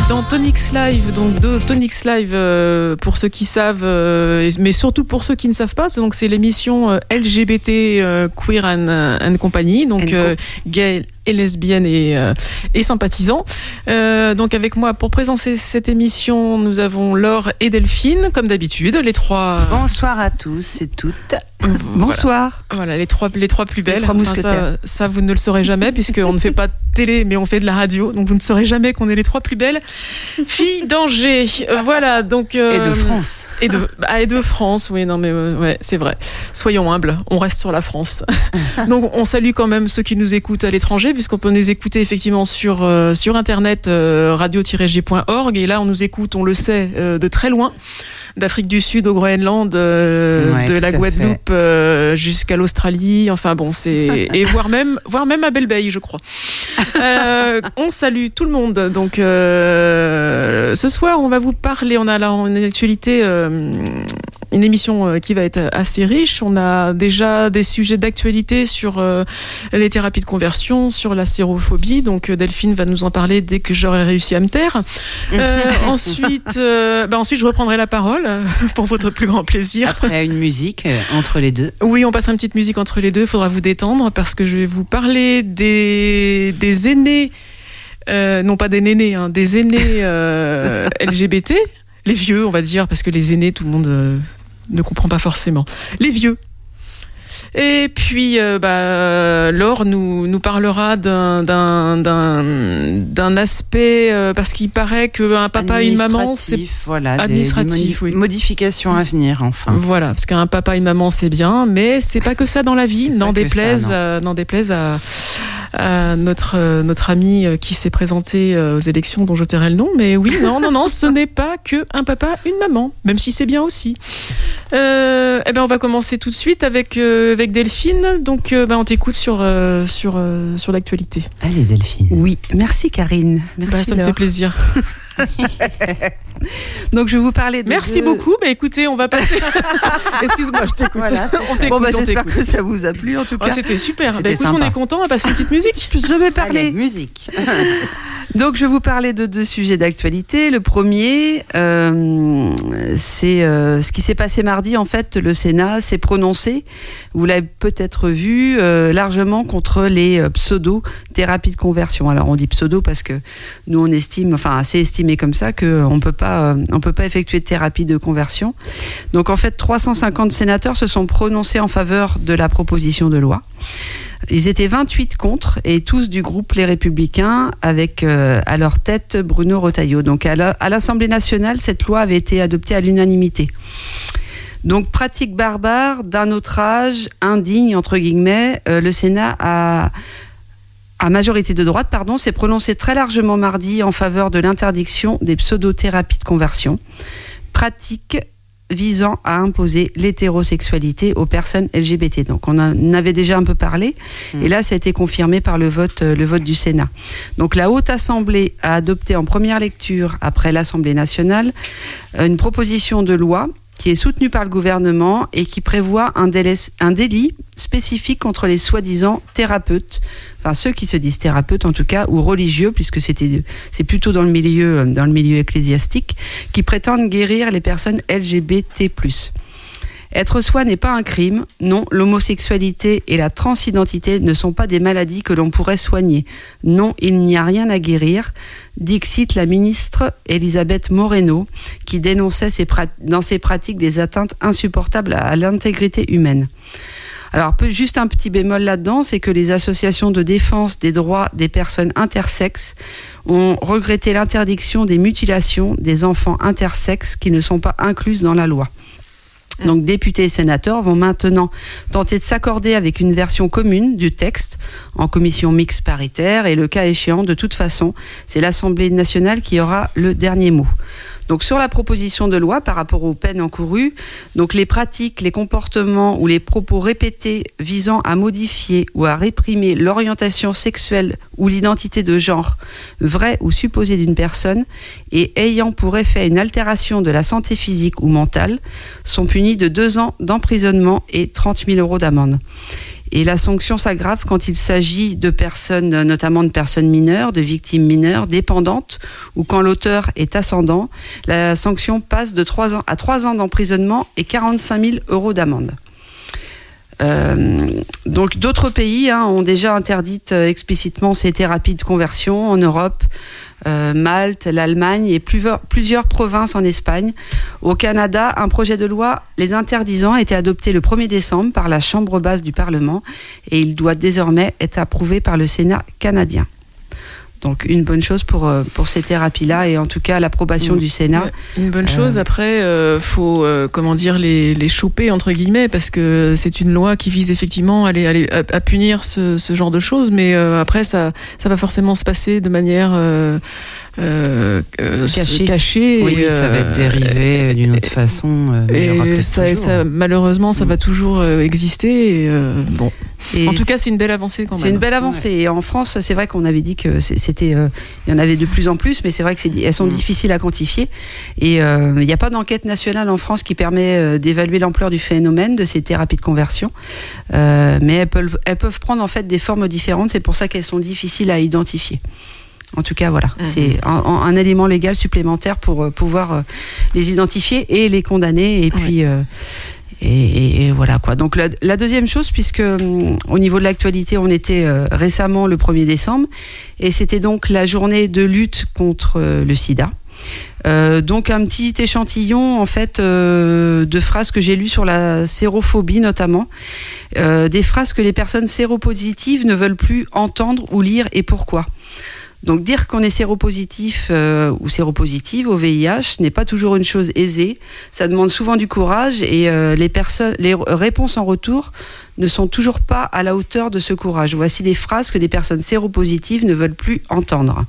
dans Tonix Live, donc de Tonix Live pour ceux qui savent, mais surtout pour ceux qui ne savent pas. Donc c'est l'émission LGBT Queer and Company, donc gay et lesbiennes et sympathisants. Donc avec moi pour présenter cette émission, nous avons Laure et Delphine, comme d'habitude, les trois. Bonsoir à tous et toutes. Bonsoir. Voilà, les trois plus belles. Ça, vous ne le saurez jamais puisqu'on ne fait pas de télé, mais on fait de la radio. Donc vous ne saurez jamais qu'on est les trois plus belles filles d'Angers. Voilà, donc. Et de France. Et de France, oui, non mais ouais, c'est vrai. Soyons humbles, on reste sur la France. Donc on salue quand même ceux qui nous écoutent à l'étranger, puisqu'on peut nous écouter effectivement sur internet radio-g.org. Et là, on nous écoute, on le sait, de très loin. D'Afrique du Sud au Groenland, de la Guadeloupe jusqu'à l'Australie, enfin bon, c'est et voire même à Belle-Bay, je crois. On salue tout le monde. Donc ce soir, on va vous parler. On a là en actualité une émission qui va être assez riche. On a déjà des sujets d'actualité sur les thérapies de conversion, sur la sérophobie. Donc Delphine va nous en parler dès que j'aurai réussi à me taire. Ensuite, je reprendrai la parole pour votre plus grand plaisir. Après une musique entre les deux. Oui, on passera une petite musique entre les deux. Il faudra vous détendre parce que je vais vous parler des aînés, non pas des nénés, des aînés LGBT. Les vieux, on va dire, parce que les aînés, tout le monde ne comprend pas forcément. Les vieux. Et puis, Laure nous parlera d'un aspect, parce qu'il paraît qu'un papa et une maman, c'est administratif, oui. Modifications à venir, enfin. Voilà, parce qu'un papa et une maman, c'est bien, mais c'est pas que ça dans la vie, n'en déplaise à notre ami qui s'est présenté aux élections dont je tairai le nom, mais oui, non, ce n'est pas que un papa, une maman, même si c'est bien aussi. On va commencer tout de suite avec Delphine. Donc, on t'écoute sur l'actualité. Allez, Delphine. Oui, merci Karine. Merci, ça me fait plaisir. Donc je vais vous parler de... Merci beaucoup, mais écoutez, on va passer... Excuse-moi, je t'écoute. Voilà, j'espère que ça vous a plu en tout cas. C'était super. C'était sympa. On est content, on va passer une petite musique. Je vais parler... Allez, musique. Donc je vais vous parler de deux sujets d'actualité. Le premier, c'est ce qui s'est passé mardi. En fait, le Sénat s'est prononcé, vous l'avez peut-être vu, largement contre les pseudo-thérapies de conversion. Alors on dit pseudo parce que nous on estime, enfin c'est estimé comme ça, qu'on peut pas effectuer de thérapie de conversion. Donc en fait 350 sénateurs se sont prononcés en faveur de la proposition de loi. Ils étaient 28 contre, et tous du groupe Les Républicains, avec à leur tête Bruno Retailleau. Donc à l'Assemblée nationale, cette loi avait été adoptée à l'unanimité. Donc pratique barbare, d'un autre âge, indigne, entre guillemets, le Sénat à majorité de droite, s'est prononcé très largement mardi en faveur de l'interdiction des pseudothérapies de conversion. Pratique visant à imposer l'hétérosexualité aux personnes LGBT. Donc on en avait déjà un peu parlé, et là ça a été confirmé par le vote du Sénat. Donc la Haute Assemblée a adopté en première lecture, après l'Assemblée nationale, une proposition de loi qui est soutenue par le gouvernement et qui prévoit un délit spécifique contre les soi-disant thérapeutes, enfin ceux qui se disent thérapeutes en tout cas, ou religieux, puisque c'est plutôt dans le milieu ecclésiastique, qui prétendent guérir les personnes LGBT+. Être soi n'est pas un crime. Non, l'homosexualité et la transidentité ne sont pas des maladies que l'on pourrait soigner. Non, il n'y a rien à guérir. Dixit la ministre Elisabeth Moreno, qui dénonçait dans ses pratiques des atteintes insupportables à l'intégrité humaine. Alors, juste un petit bémol là-dedans, c'est que les associations de défense des droits des personnes intersexes ont regretté l'interdiction des mutilations des enfants intersexes qui ne sont pas incluses dans la loi. Donc députés et sénateurs vont maintenant tenter de s'accorder avec une version commune du texte en commission mixte paritaire, et le cas échéant, de toute façon, c'est l'Assemblée nationale qui aura le dernier mot. Donc sur la proposition de loi par rapport aux peines encourues, donc les pratiques, les comportements ou les propos répétés visant à modifier ou à réprimer l'orientation sexuelle ou l'identité de genre vraie ou supposée d'une personne et ayant pour effet une altération de la santé physique ou mentale sont punis de 2 ans d'emprisonnement et 30 000 € d'amende. Et la sanction s'aggrave quand il s'agit de personnes, notamment de personnes mineures, de victimes mineures, dépendantes, ou quand l'auteur est ascendant. La sanction passe de 3 ans à 3 ans d'emprisonnement et 45 000 € d'amende. Donc d'autres pays ont déjà interdit explicitement ces thérapies de conversion en Europe, Malte, l'Allemagne et plusieurs provinces en Espagne. Au Canada, un projet de loi les interdisant a été adopté le 1er décembre par la Chambre basse du Parlement et il doit désormais être approuvé par le Sénat canadien. Donc une bonne chose pour ces thérapies-là et en tout cas l'approbation du Sénat. Une bonne chose. Après, faut les choper entre guillemets parce que c'est une loi qui vise effectivement à punir ce genre de choses, mais après ça va forcément se passer de manière cachée. Oui, ça va être dérivé d'une autre façon. Et ça, malheureusement, ça va toujours exister. Bon. Et en tout cas, c'est une belle avancée quand même. C'est une belle avancée. Ouais. Et en France, c'est vrai qu'on avait dit que il y en avait de plus en plus, mais c'est vrai qu'elles sont difficiles à quantifier. Et il n'y a pas d'enquête nationale en France qui permet d'évaluer l'ampleur du phénomène de ces thérapies de conversion. Mais elles peuvent prendre en fait des formes différentes. C'est pour ça qu'elles sont difficiles à identifier. En tout cas, voilà, c'est un élément légal supplémentaire pour pouvoir les identifier et les condamner. Et puis. Et voilà quoi. Donc la deuxième chose, puisque au niveau de l'actualité, on était récemment le 1er décembre, et c'était donc la journée de lutte contre le sida. Donc un petit échantillon en fait de phrases que j'ai lues sur la sérophobie notamment, des phrases que les personnes séropositives ne veulent plus entendre ou lire et pourquoi. Donc dire qu'on est séropositif ou séropositive au VIH n'est pas toujours une chose aisée. Ça demande souvent du courage et les réponses en retour ne sont toujours pas à la hauteur de ce courage. Voici des phrases que des personnes séropositives ne veulent plus entendre.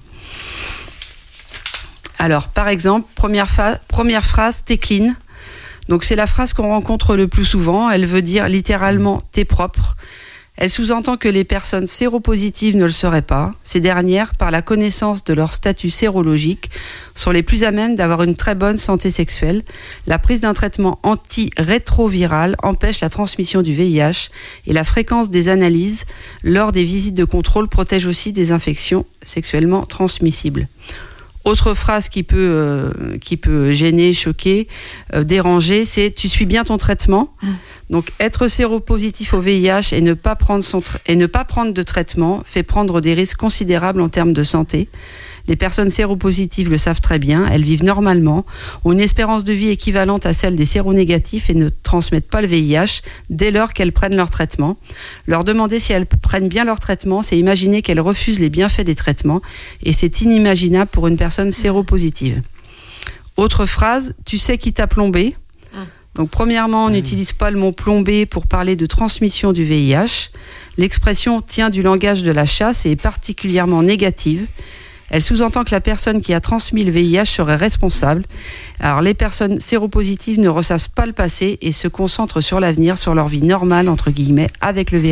Alors, par exemple, première phrase, t'es clean. Donc c'est la phrase qu'on rencontre le plus souvent. Elle veut dire littéralement t'es propre. Elle sous-entend que les personnes séropositives ne le seraient pas. Ces dernières, par la connaissance de leur statut sérologique, sont les plus à même d'avoir une très bonne santé sexuelle. La prise d'un traitement antirétroviral empêche la transmission du VIH et la fréquence des analyses lors des visites de contrôle protège aussi des infections sexuellement transmissibles. Autre phrase qui peut gêner, choquer, déranger, c'est « tu suis bien ton traitement ». Donc être séropositif au VIH et ne pas prendre de traitement fait prendre des risques considérables en termes de santé. Les personnes séropositives le savent très bien, elles vivent normalement, ont une espérance de vie équivalente à celle des séronégatifs et ne transmettent pas le VIH dès lors qu'elles prennent leur traitement. Leur demander si elles prennent bien leur traitement, c'est imaginer qu'elles refusent les bienfaits des traitements et c'est inimaginable pour une personne séropositive. Autre phrase, tu sais qui t'a plombé. Donc premièrement, on n'utilise pas le mot plombé pour parler de transmission du VIH. L'expression tient du langage de la chasse et est particulièrement négative. Elle sous-entend que la personne qui a transmis le VIH serait responsable. Alors les personnes séropositives ne ressassent pas le passé et se concentrent sur l'avenir, sur leur vie normale, entre guillemets, avec le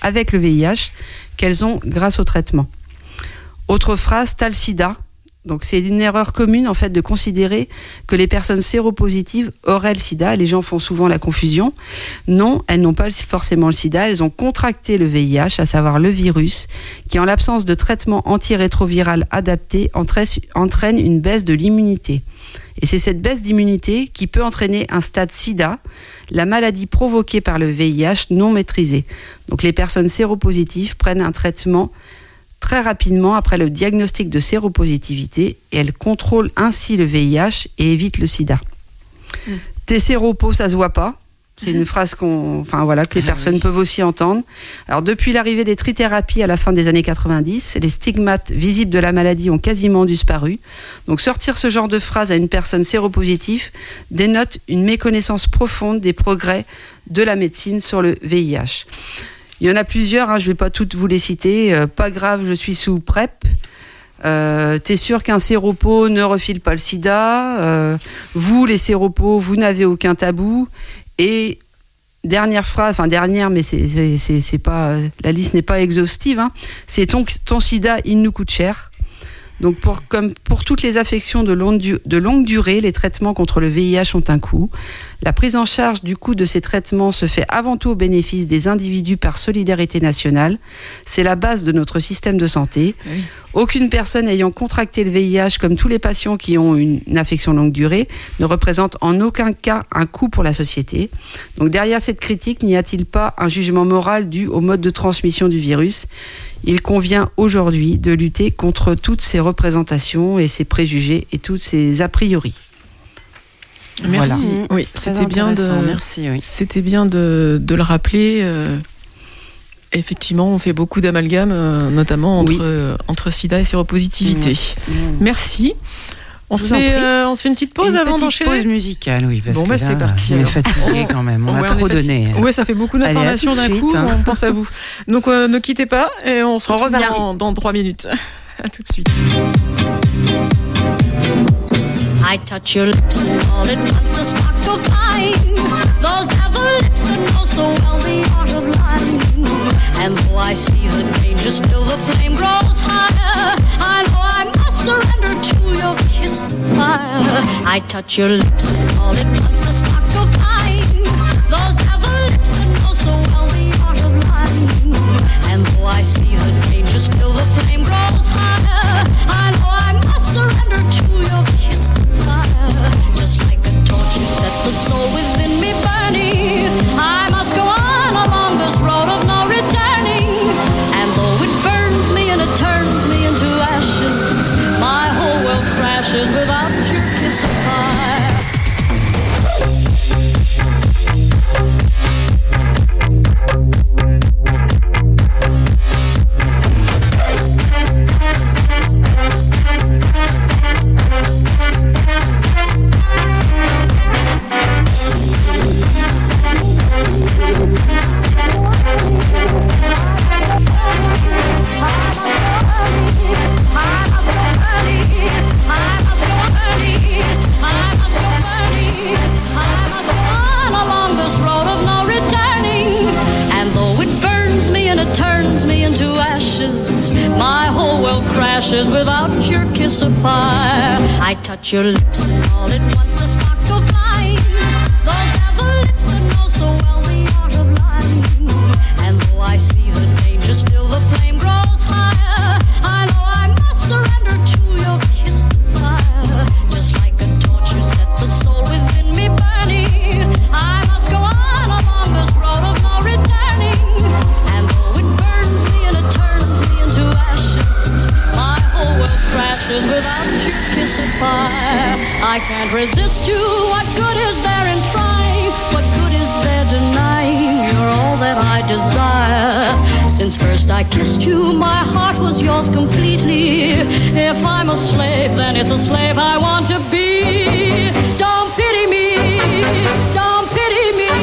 VIH qu'elles ont grâce au traitement. Autre phrase, t'as le sida. Donc c'est une erreur commune en fait de considérer que les personnes séropositives auraient le sida. Les gens font souvent la confusion. Non, elles n'ont pas forcément le sida. Elles ont contracté le VIH, à savoir le virus, qui en l'absence de traitement antirétroviral adapté entraîne une baisse de l'immunité. Et c'est cette baisse d'immunité qui peut entraîner un stade sida, la maladie provoquée par le VIH non maîtrisée. Donc les personnes séropositives prennent un traitement très rapidement après le diagnostic de séropositivité et elle contrôle ainsi le VIH et évite le sida. T'es séropo, ça se voit pas. C'est une phrase que les personnes peuvent aussi entendre. Alors depuis l'arrivée des trithérapies à la fin des années 90, les stigmates visibles de la maladie ont quasiment disparu. Donc sortir ce genre de phrase à une personne séropositive dénote une méconnaissance profonde des progrès de la médecine sur le VIH. Il y en a plusieurs, je ne vais pas toutes vous les citer. Pas grave, je suis sous PrEP. T'es sûr qu'un séropo ne refile pas le sida. Vous, les séropos, vous n'avez aucun tabou. Et dernière phrase, mais c'est pas, la liste n'est pas exhaustive. C'est ton sida, il nous coûte cher. Donc comme pour toutes les affections de longue durée, les traitements contre le VIH ont un coût. La prise en charge du coût de ces traitements se fait avant tout au bénéfice des individus par solidarité nationale. C'est la base de notre système de santé. Oui. Aucune personne ayant contracté le VIH, comme tous les patients qui ont une affection longue durée, ne représente en aucun cas un coût pour la société. Donc derrière cette critique, n'y a-t-il pas un jugement moral dû au mode de transmission du virus ? Il convient aujourd'hui de lutter contre toutes ces représentations et ces préjugés et tous ces a priori. Merci. Voilà. Oui, c'était bien c'était bien de le rappeler. Effectivement, on fait beaucoup d'amalgames, notamment entre SIDA et séropositivité. Merci. On se fait une petite pause avant d'enchaîner. Une petite pause musicale, oui. Parce que c'est parti. On est fatigué quand même. On a trop donné. Oui, ça fait beaucoup d'informations d'un coup. On pense à vous. Donc, ne quittez pas et on se retrouve dans 3 minutes. À tout de suite. I touch your lips and all at once the sparks go flying. Those devil lips that know so well the art of lying. And though I see the danger, still the flame grows higher. I know I must surrender to your kiss of fire. I touch your lips and all at once the sparks go flying. Those devil lips that know so well the art of lying. And though I see the danger, still the flame grows higher. I know I must surrender to your kiss of fire. Just like a torch, you set the soul within me burning. I must go on along this road of no returning. And though it burns me and it turns me into ashes, my whole world crashes without your kiss of fire. Without your kiss of fire, I touch your lips and all at once the sparks go flying. Those devil lips that know so well the art of lying. And though I see the danger, still the flame grows higher. I know I must surrender to your kiss of fire. Just like a torch, you set the soul within me burning. I must go on along this road of no returning. And though it burns me and it turns me into ashes, my whole world crashes without your kiss of fire. I can't resist you. What good is there in trying? What good is there denying? You're all that I desire. Since first I kissed you, my heart was yours completely. If I'm a slave, then it's a slave I want to be. Don't pity me. Don't pity me.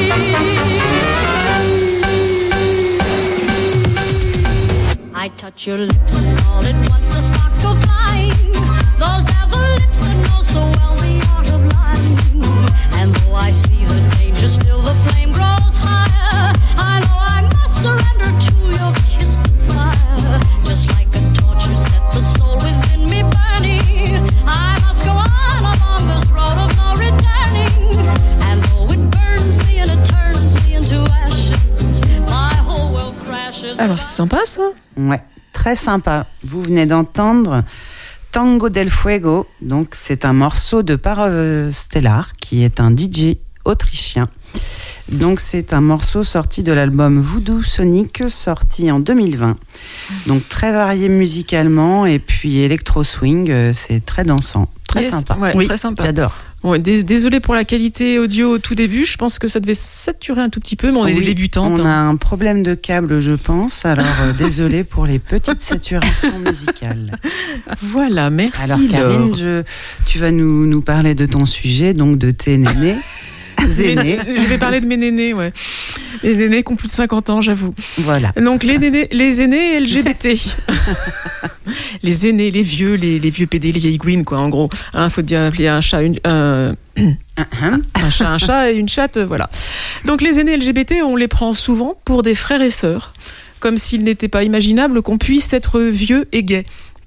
I touch your lips and all at once the sparks go flying. Those devil lips that know so well the art of lying. And though I see the danger, still the flame grows higher. I know I must surrender to your kiss of fire. Just like a torch, you set the soul within me burning. I must go on along this road of no returning. And though it burns me and it turns me into ashes, my whole world crashes. Alors c'est sympa ça. Ouais, très sympa. Vous venez d'entendre Tango del Fuego, donc c'est un morceau de Parov Stellar, qui est un DJ autrichien. Donc c'est un morceau sorti de l'album Voodoo Sonic, sorti en 2020. Donc très varié musicalement, et puis électro swing, c'est très dansant, très sympa. Ouais, oui, très sympa. J'adore. Ouais, désolé pour la qualité audio au tout début, je pense que ça devait saturer un tout petit peu, mais on est des débutantes. On a un problème de câble, je pense, alors désolé pour les petites saturations musicales. Voilà, merci. Alors Karine, tu vas nous parler de ton sujet, donc de tes nénés. Zénés. Je vais parler de mes nénés, ouais. Les nénés qui ont plus de 50 ans, j'avoue. Voilà. Donc les aînés LGBT. Les aînés, les vieux PD, les vieilles gouines, quoi, en gros. Faut dire appeler un chat, un chat et une chatte, voilà. Donc les aînés LGBT, on les prend souvent pour des frères et sœurs, comme s'il n'était pas imaginable qu'on puisse être vieux et gay.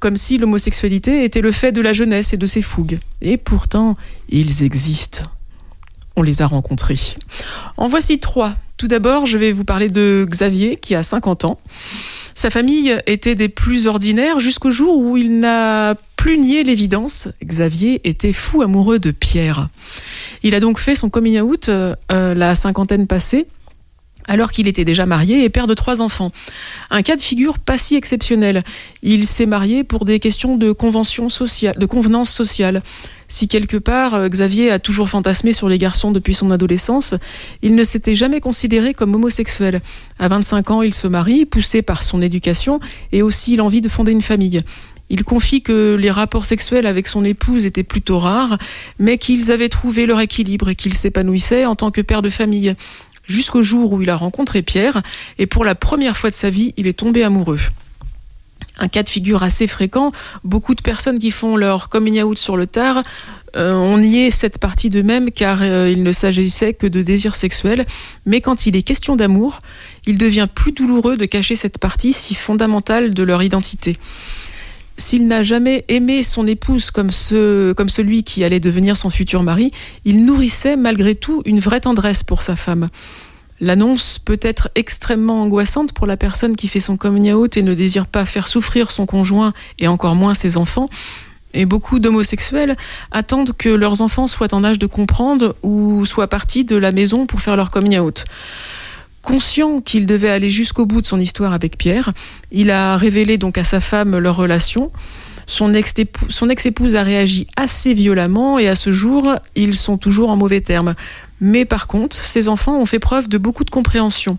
comme si l'homosexualité était le fait de la jeunesse et de ses fougues. Et pourtant, ils existent. On les a rencontrés. En voici 3. Tout d'abord, je vais vous parler de Xavier, qui a 50 ans. Sa famille était des plus ordinaires jusqu'au jour où il n'a plus nié l'évidence. Xavier était fou amoureux de Pierre. Il a donc fait son coming out la cinquantaine passée, alors qu'il était déjà marié et père de 3 enfants. Un cas de figure pas si exceptionnel. Il s'est marié pour des questions de convenance sociale. Si quelque part, Xavier a toujours fantasmé sur les garçons depuis son adolescence, il ne s'était jamais considéré comme homosexuel. À 25 ans, il se marie, poussé par son éducation et aussi l'envie de fonder une famille. Il confie que les rapports sexuels avec son épouse étaient plutôt rares, mais qu'ils avaient trouvé leur équilibre et qu'il s'épanouissait en tant que père de famille. Jusqu'au jour où il a rencontré Pierre, et pour la première fois de sa vie, il est tombé amoureux. Un cas de figure assez fréquent, beaucoup de personnes qui font leur coming out sur le tard ont nié cette partie d'eux-mêmes car il ne s'agissait que de désir sexuel, mais quand il est question d'amour, il devient plus douloureux de cacher cette partie si fondamentale de leur identité. S'il n'a jamais aimé son épouse comme celui qui allait devenir son futur mari, il nourrissait malgré tout une vraie tendresse pour sa femme. L'annonce peut être extrêmement angoissante pour la personne qui fait son coming out et ne désire pas faire souffrir son conjoint et encore moins ses enfants. Et beaucoup d'homosexuels attendent que leurs enfants soient en âge de comprendre ou soient partis de la maison pour faire leur coming out. Conscient qu'il devait aller jusqu'au bout de son histoire avec Pierre, il a révélé donc à sa femme leur relation. Son ex-épouse a réagi assez violemment et à ce jour, ils sont toujours en mauvais termes. Mais par contre, ses enfants ont fait preuve de beaucoup de compréhension.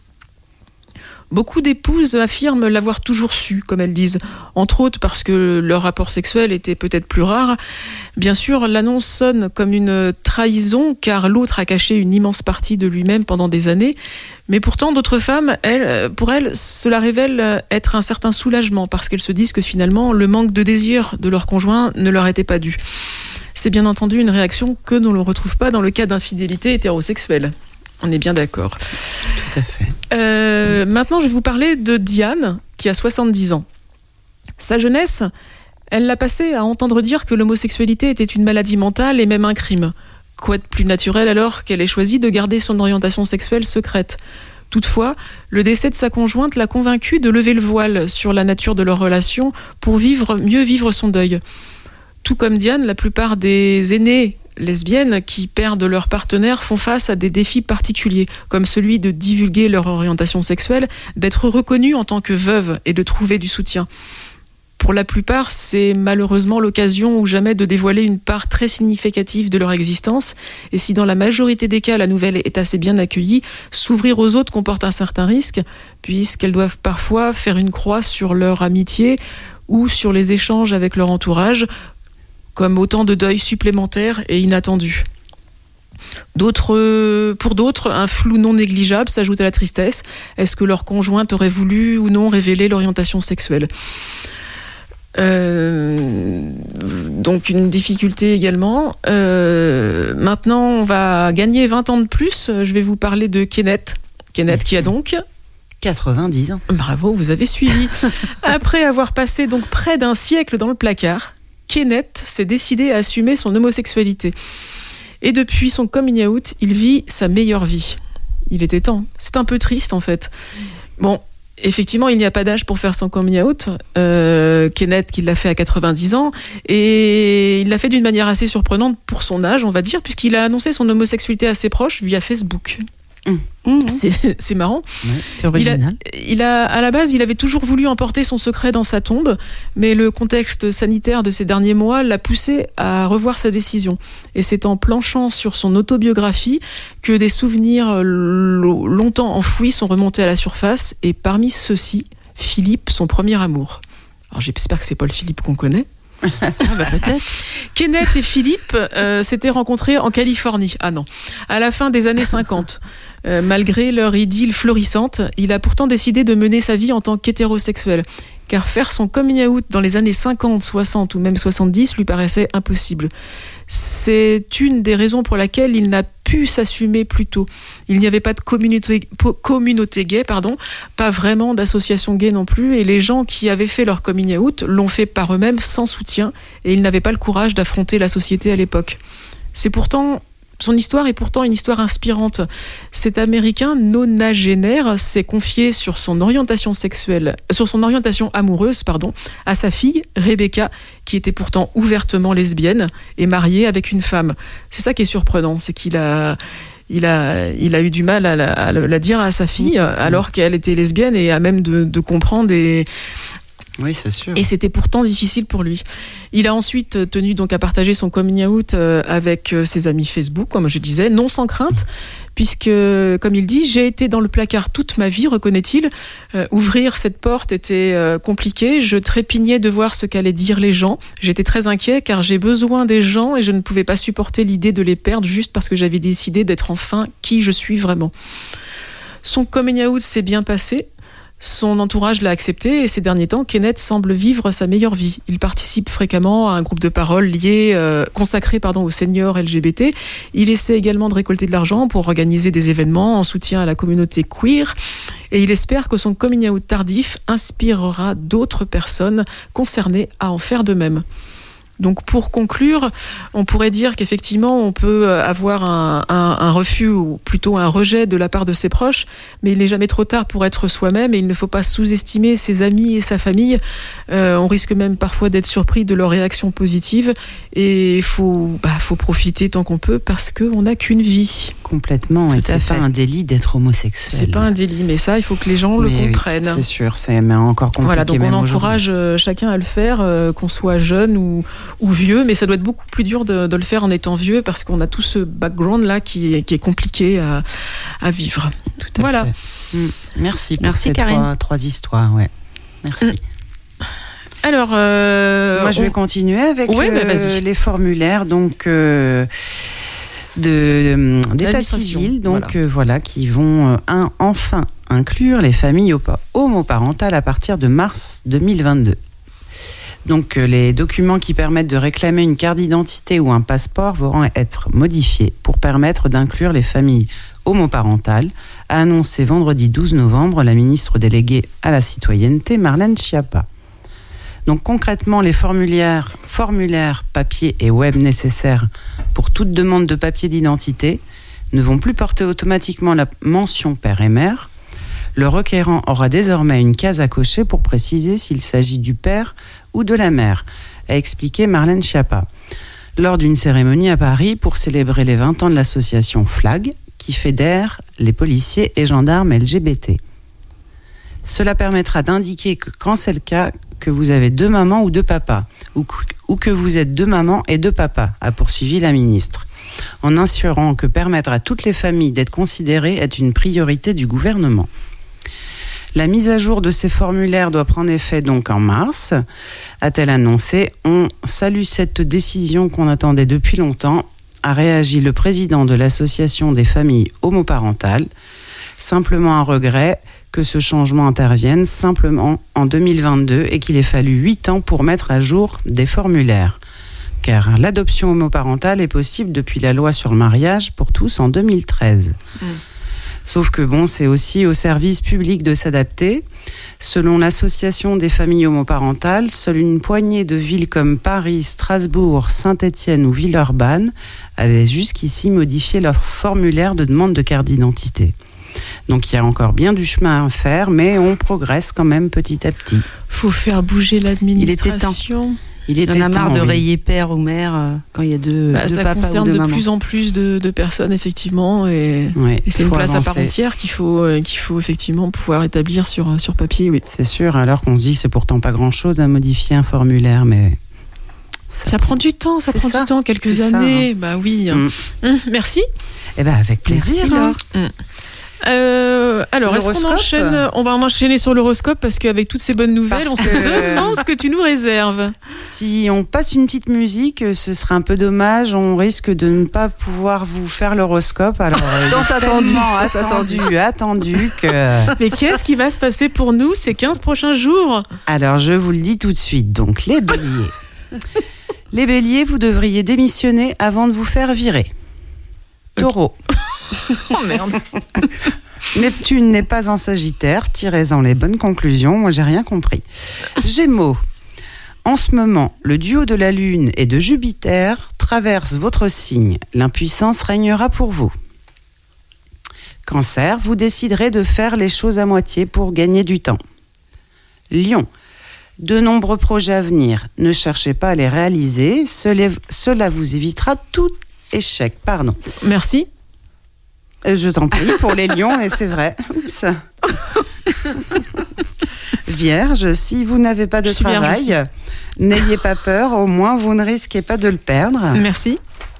Beaucoup d'épouses affirment l'avoir toujours su, comme elles disent, entre autres parce que leur rapport sexuel était peut-être plus rare. Bien sûr, l'annonce sonne comme une trahison, car l'autre a caché une immense partie de lui-même pendant des années. Mais pourtant, d'autres femmes, pour elles, cela révèle être un certain soulagement, parce qu'elles se disent que finalement, le manque de désir de leur conjoint ne leur était pas dû. C'est bien entendu une réaction que l'on ne retrouve pas dans le cas d'infidélité hétérosexuelle. On est bien d'accord. Tout à fait. Maintenant, je vais vous parler de Diane, qui a 70 ans. Sa jeunesse, elle l'a passée à entendre dire que l'homosexualité était une maladie mentale et même un crime. Quoi de plus naturel alors qu'elle ait choisi de garder son orientation sexuelle secrète ? Toutefois, le décès de sa conjointe l'a convaincue de lever le voile sur la nature de leur relation pour mieux vivre son deuil. Tout comme Diane, la plupart des aînées lesbiennes qui perdent leur partenaire font face à des défis particuliers, comme celui de divulguer leur orientation sexuelle, d'être reconnues en tant que veuves et de trouver du soutien. Pour la plupart, c'est malheureusement l'occasion ou jamais de dévoiler une part très significative de leur existence, et si dans la majorité des cas la nouvelle est assez bien accueillie, s'ouvrir aux autres comporte un certain risque, puisqu'elles doivent parfois faire une croix sur leur amitié ou sur les échanges avec leur entourage, comme autant de deuils supplémentaires et inattendus. Pour d'autres, un flou non négligeable s'ajoute à la tristesse. Est-ce que leur conjointe aurait voulu ou non révéler l'orientation sexuelle ? Donc une difficulté également. Maintenant, on va gagner 20 ans de plus. Je vais vous parler de Kenneth. Kenneth qui a donc 90 ans. Bravo, vous avez suivi. Après avoir passé donc près d'un siècle dans le placard, Kenneth s'est décidé à assumer son homosexualité. Et depuis son coming out, il vit sa meilleure vie. Il était temps. C'est un peu triste en fait. Bon, effectivement, il n'y a pas d'âge pour faire son coming out. Kenneth, qui l'a fait à 90 ans, et il l'a fait d'une manière assez surprenante pour son âge, on va dire, puisqu'il a annoncé son homosexualité à ses proches via Facebook. C'est marrant. Ouais, c'est original. À la base, il avait toujours voulu emporter son secret dans sa tombe, mais le contexte sanitaire de ces derniers mois l'a poussé à revoir sa décision. Et c'est en planchant sur son autobiographie que des souvenirs longtemps enfouis sont remontés à la surface, et parmi ceux-ci, Philippe, son premier amour. Alors j'espère que c'est pas le Philippe qu'on connaît. Peut-être. Kenneth et Philippe s'étaient rencontrés en Californie. Ah non, à la fin des années 50. Malgré leur idylle florissante, il a pourtant décidé de mener sa vie en tant qu'hétérosexuel. Car faire son coming out dans les années 50, 60 ou même 70 lui paraissait impossible. C'est une des raisons pour laquelle il n'a pu s'assumer plus tôt. Il n'y avait pas de communauté gay, pas vraiment d'association gay non plus, et les gens qui avaient fait leur coming out l'ont fait par eux-mêmes sans soutien, et ils n'avaient pas le courage d'affronter la société à l'époque. Son histoire est pourtant une histoire inspirante. Cet Américain nonagénaire s'est confié sur son orientation amoureuse, à sa fille Rebecca, qui était pourtant ouvertement lesbienne et mariée avec une femme. C'est ça qui est surprenant, c'est qu'il a eu du mal à la dire à sa fille, alors qu'elle était lesbienne et à même de comprendre Oui, c'est sûr. Et c'était pourtant difficile pour lui. Il a ensuite tenu donc à partager son coming out avec ses amis Facebook, comme je disais, non sans crainte, puisque, comme il dit, j'ai été dans le placard toute ma vie, reconnaît-il. Ouvrir cette porte était compliqué. Je trépignais de voir ce qu'allaient dire les gens. J'étais très inquiet car j'ai besoin des gens et je ne pouvais pas supporter l'idée de les perdre juste parce que j'avais décidé d'être enfin qui je suis vraiment. Son coming out s'est bien passé. Son entourage l'a accepté et ces derniers temps, Kenneth semble vivre sa meilleure vie. Il participe fréquemment à un groupe de parole consacré aux seniors LGBT. Il essaie également de récolter de l'argent pour organiser des événements en soutien à la communauté queer. Et il espère que son coming out tardif inspirera d'autres personnes concernées à en faire de même. Donc pour conclure, on pourrait dire qu'effectivement on peut avoir un refus ou plutôt un rejet de la part de ses proches, mais il n'est jamais trop tard pour être soi-même et il ne faut pas sous-estimer ses amis et sa famille. On risque même parfois d'être surpris de leur réaction positive et il faut profiter tant qu'on peut parce qu'on n'a qu'une vie. Complètement, et c'est pas un délit d'être homosexuel. C'est pas un délit, mais ça il faut que les gens le comprennent. Oui, c'est sûr, c'est encore compliqué. Voilà, donc on encourage aujourd'hui. Chacun à le faire, qu'on soit jeune ou vieux, mais ça doit être beaucoup plus dur de le faire en étant vieux parce qu'on a tout ce background là qui est compliqué à vivre. Tout à voilà. fait. Merci pour ces trois histoires. Ouais. Merci. Alors, moi je vais continuer avec les formulaires d'état civil, qui vont enfin inclure les familles homoparentales à partir de mars 2022. Donc les documents qui permettent de réclamer une carte d'identité ou un passeport vont être modifiés pour permettre d'inclure les familles homoparentales, a annoncé vendredi 12 novembre la ministre déléguée à la citoyenneté Marlène Schiappa. Donc concrètement, les formulaires papier et web nécessaires pour toute demande de papier d'identité ne vont plus porter automatiquement la mention père et mère. Le requérant aura désormais une case à cocher pour préciser s'il s'agit du père ou de la mère, a expliqué Marlène Schiappa lors d'une cérémonie à Paris pour célébrer les 20 ans de l'association FLAG qui fédère les policiers et gendarmes LGBT. Cela permettra d'indiquer que quand c'est le cas, que vous avez 2 mamans ou 2 papas, ou que vous êtes 2 mamans et 2 papas, a poursuivi la ministre, en assurant que permettre à toutes les familles d'être considérées est une priorité du gouvernement. La mise à jour de ces formulaires doit prendre effet donc en mars, a-t-elle annoncé. On salue cette décision qu'on attendait depuis longtemps, a réagi le président de l'association des familles homoparentales. Simplement un regret que ce changement intervienne simplement en 2022 et qu'il ait fallu 8 ans pour mettre à jour des formulaires. Car l'adoption homoparentale est possible depuis la loi sur le mariage pour tous en 2013. Sauf que c'est aussi au service public de s'adapter. Selon l'association des familles homoparentales, seule une poignée de villes comme Paris, Strasbourg, Saint-Étienne ou Villeurbanne avaient jusqu'ici modifié leur formulaire de demande de carte d'identité. Donc il y a encore bien du chemin à faire, mais on progresse quand même petit à petit. Faut faire bouger l'administration. Il y en a marre de rayer père ou mère quand il y a deux papas ou deux mamans. Ça concerne de plus en plus de personnes, effectivement, et c'est une place à part entière qu'il faut effectivement pouvoir établir sur papier. Oui. C'est sûr, alors qu'on se dit que c'est pourtant pas grand-chose à modifier un formulaire, mais... Ça prend du temps, quelques années. Ça, Bah oui. Merci. Eh ben avec plaisir. Alors, est-ce qu'on enchaîne ? On va enchaîner sur l'horoscope parce qu'avec toutes ces bonnes nouvelles, on se demande ce que tu nous réserves. Si on passe une petite musique, ce serait un peu dommage. On risque de ne pas pouvoir vous faire l'horoscope. Alors, attendu que... Mais qu'est-ce qui va se passer pour nous ces 15 prochains jours ? Alors, je vous le dis tout de suite. Donc, les béliers. Les béliers, vous devriez démissionner avant de vous faire virer. Taureau. Oh merde. Neptune n'est pas en Sagittaire, tirez-en les bonnes conclusions, moi j'ai rien compris. Gémeaux. En ce moment, le duo de la Lune et de Jupiter traverse votre signe. L'impuissance régnera pour vous. Cancer, vous déciderez de faire les choses à moitié pour gagner du temps. Lion, de nombreux projets à venir. Ne cherchez pas à les réaliser, cela vous évitera tout échec. Pardon. Merci. Je t'en prie, pour les lions, et c'est vrai. Oups. Vierge, si vous n'avez pas de Je suis vierge travail, n'ayez pas peur, au moins vous ne risquez pas de le perdre. Merci.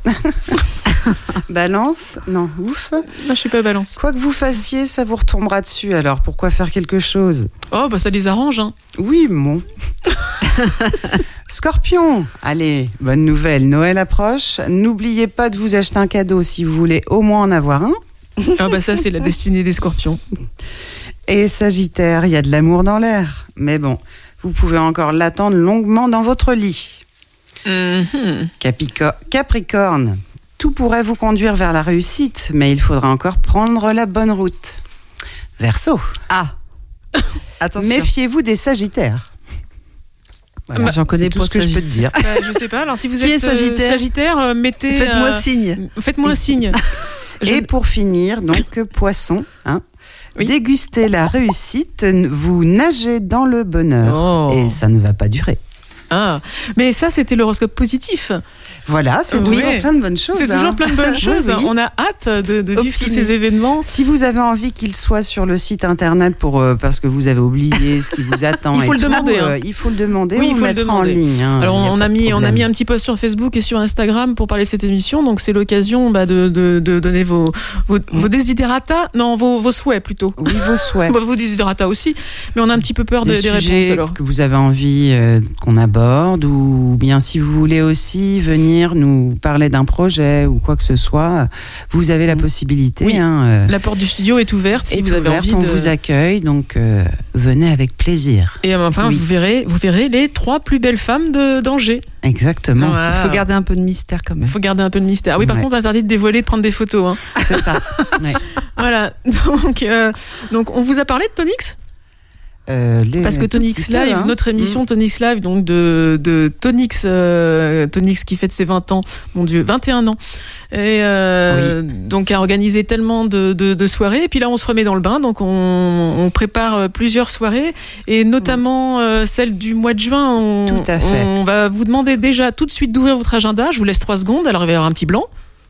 Balance, non, ouf. Moi, je suis pas balance. Quoi que vous fassiez, ça vous retombera dessus, alors pourquoi faire quelque chose ? Oh, bah ça les arrange, hein. Oui, bon. Scorpion, allez, bonne nouvelle, Noël approche. N'oubliez pas de vous acheter un cadeau si vous voulez au moins en avoir un. Ah bah ça, c'est la destinée des scorpions. Et Sagittaire, il y a de l'amour dans l'air. Mais bon, vous pouvez encore l'attendre longuement dans votre lit. Capricorne, tout pourrait vous conduire vers la réussite, mais il faudra encore prendre la bonne route. Verseau, Attention. méfiez-vous des Sagittaires. Voilà, J'en connais c'est tout pas ce que je peux te dire. Je sais pas. Alors si vous Qui êtes est Sagittaire Sagittaire, mettez. Faites-moi signe. Faites-moi un signe. Et pour finir, donc, Poisson, hein, Oui. dégustez la réussite, vous nagez dans le bonheur. Oh. Et ça ne va pas durer. Ah, mais ça, c'était l'horoscope positif. Voilà, c'est Oui. toujours plein de bonnes choses. C'est hein. toujours plein de bonnes choses. Oui. On a hâte de vivre tous Optimiste. ces événements. Si vous avez envie qu'il soit sur le site internet parce que vous avez oublié ce qui vous attend, Il faut et le tout, demander, hein. il faut le demander. Oui, on il faut le mettra demander. en ligne. hein, Alors il y a on pas a de mis problème. un petit post sur Facebook et sur Instagram pour parler de cette émission, donc c'est l'occasion de donner vos desiderata, non vos souhaits plutôt. Oui, vos souhaits. Bah, vos desiderata aussi, mais on a un petit peu peur Des des réponses sujets alors. que vous avez envie qu'on aborde, ou bien si vous voulez aussi venir nous parler d'un projet ou quoi que ce soit, vous avez la possibilité. Oui. hein, La porte du studio est ouverte si est vous avez ouverte, envie on de. vous accueille, donc venez avec plaisir. Et enfin, Oui. vous verrez les 3 plus belles femmes d'Angers. Exactement, Voilà. Il faut garder un peu de mystère quand même. Faut garder un peu de mystère. Ah oui, par Ouais. contre, interdit de dévoiler, de prendre des photos. Hein. c'est ça. Ouais. Voilà. Donc, on vous a parlé de Tonix parce que tout Tonix petit peu, Live, hein. notre émission Tonix Live, donc de Tonix, Tonix qui fête ses 20 ans, mon Dieu, 21 ans, et donc a organisé tellement de soirées. Et puis là, on se remet dans le bain, donc on prépare plusieurs soirées, et notamment celle du mois de juin. Tout à fait. On va vous demander déjà tout de suite d'ouvrir votre agenda. Je vous laisse 3 secondes. Alors il va y avoir un petit blanc.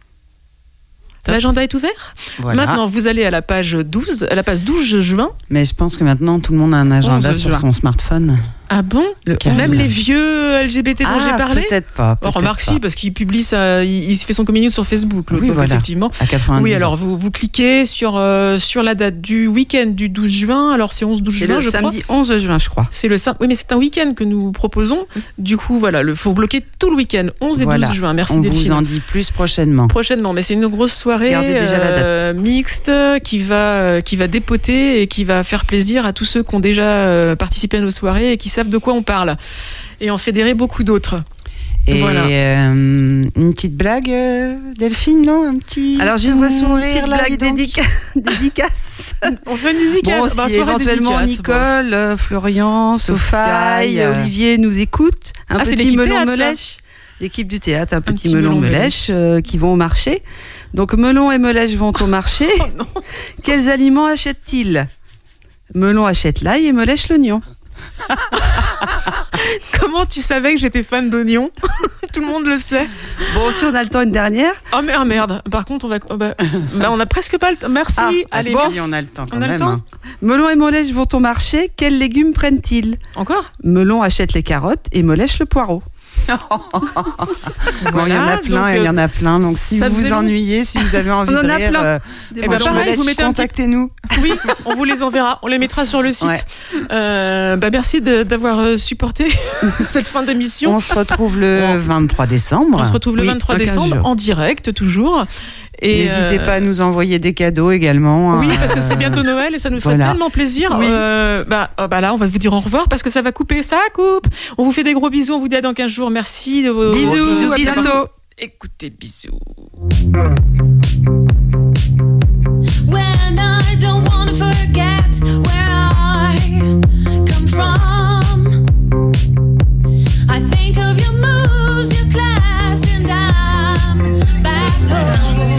L'agenda est ouvert. Voilà. Maintenant, vous allez à la page 12, à la page 12 juin. Mais je pense que maintenant tout le monde a un agenda 11 sur juin. son smartphone. Ah bon Quel- Même les vieux LGBT dont j'ai parlé. Peut-être pas. Oh, remarque si, parce qu'il publie ça, il fait son coming out sur Facebook, Oui, donc voilà. effectivement. À 90 Oui, ans. alors vous cliquez sur la date du week-end du 12 juin. Alors c'est 11-12 C'est juin, le je crois. samedi 11 juin, je crois. C'est le oui, mais c'est un week-end que nous proposons. Du coup, voilà, faut bloquer tout le week-end, 11 et Voilà. 12 juin. Merci On Delphine. vous en dit plus prochainement. Prochainement, mais c'est une grosse soirée Gardez déjà la mixte qui va dépoter et qui va faire plaisir à tous ceux qui ont déjà participé à nos soirées et qui savent de quoi on parle. Et en fédérer beaucoup d'autres. Et Voilà. une petite blague, Delphine, non? Un petit. Alors j'ai je te une vois sourire, petite là, blague dis donc. dédicace. On fait une dédicace. Bon, Bah, si soirée éventuellement dédicace, Nicole, Florian, Sophie, Olivier nous écoutent, un c'est petit l'équipe melon théâtre, me ça. lèche. L'équipe du théâtre, un petit petit melon me melon-me-lèche. lèche qui vont au marché. Donc melon et melèche vont au marché. Oh non. Quels aliments achètent-ils? Melon achète l'ail et melèche l'oignon. Comment tu savais que j'étais fan d'oignons? Tout le monde le sait. Bon, si on a le temps, une dernière. Oh merde. Par contre, on a presque pas le temps. Merci. Ah, Allez, Bon, merci. si on a le temps quand On a le même. temps hein. Melon et melèche vont au marché. Quels légumes prennent-ils? Encore? Melon achète les carottes et melèche le poireau. Bon, il y en a plein, donc, il y en a plein. Donc si ça vous faisait vous long. ennuyez, si vous avez envie On en de a rire, plein. Eh ben, pareil, vous mettez un petit- contactez-nous. Oui, on vous les enverra. On les mettra sur le site. Ouais. Merci d'avoir supporté cette fin d'émission. On se retrouve le 23 décembre. On se retrouve le Oui, 23 dans 15 décembre jours. en direct toujours. Et N'hésitez pas à nous envoyer des cadeaux également. Oui, parce que c'est bientôt Noël et ça nous ferait voilà. tellement plaisir. Oui. Là, on va vous dire au revoir parce que ça va couper. Ça coupe. On vous fait des gros bisous. On vous dit à dans 15 jours. Merci de vos Bisous, à bientôt. Écoutez, bisous. When I don't wanna forget where I come from, I think of your moves, your class, and I'm back home.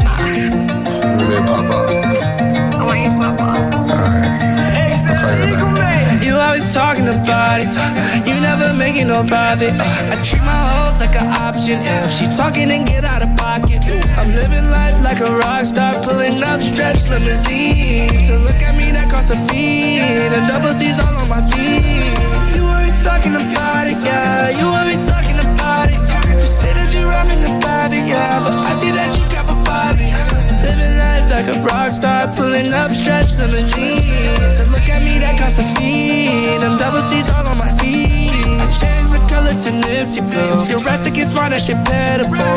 You always talking about it, you never making no profit. I treat my hoes like an option. If she talking, then get out of pocket. I'm living life like a rock star, pulling up stretch limousines. So look at me, that costs a fee. The double C's all on my feet. You always talking about it, yeah. You always talking about it. You say that you rhyming about it, yeah, but I see that you got a body. Living life like a rock star, pulling up stretch limousines. So look at me, that costs a fee. Them double C's all on my feet. I changed my color to Nipsey Blue. Your rest get smart, that shit better.